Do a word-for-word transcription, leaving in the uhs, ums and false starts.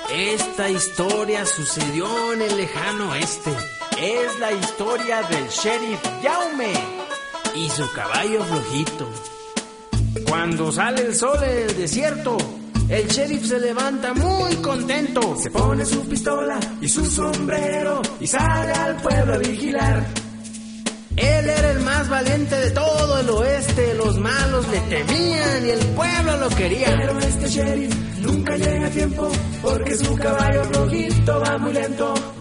Esta historia sucedió en el lejano oeste. Es la historia del sheriff Jaume y su caballo flojito. Cuando sale el sol en el desierto, el sheriff se levanta muy contento. Se pone su pistola y su sombrero y sale al pueblo a vigilar. Él era el más valiente de todo el oeste. Los malos le temían y el pueblo lo quería. Pero este sheriff nunca llega a tiempo, porque su caballo flojito va muy lento.